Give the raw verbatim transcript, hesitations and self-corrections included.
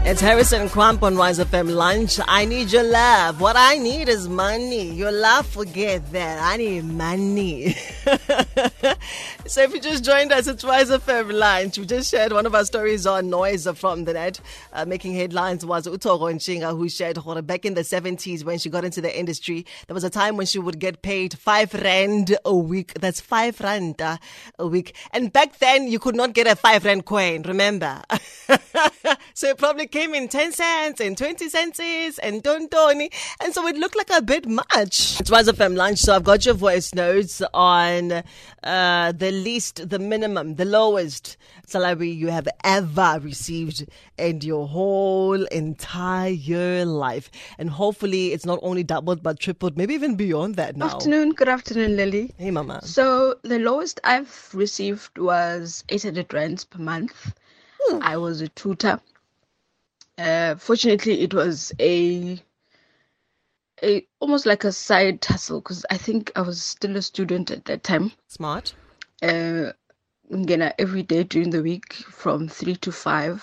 It's Harrison Crump on Rise F M Lunch. I need your love. What I need is money. Your love, forget that. I need money. So if you just joined us, it's Rise F M Lunch. We just shared one of our stories on Noise from the net. Uh, making headlines was Utoro Nchinga, who shared back in the seventies when she got into the industry, there was a time when she would get paid five rand a week. That's five rand uh, a week. And back then, you could not get a five rand coin, remember? So it probably came in ten cents and twenty cents and tontoni. And so it looked like a bit much. It was a fam lunch. So I've got your voice notes on uh, the least, the minimum, the lowest salary you have ever received in your whole entire life. And hopefully it's not only doubled, but tripled, maybe even beyond that now. Afternoon. Good afternoon, Lily. Hey, Mama. So the lowest I've received was eight hundred rands per month. Hmm. I was a tutor. Uh, fortunately, it was a, a almost like a side hustle because I think I was still a student at that time. Smart. Uh, every day during the week from three to five,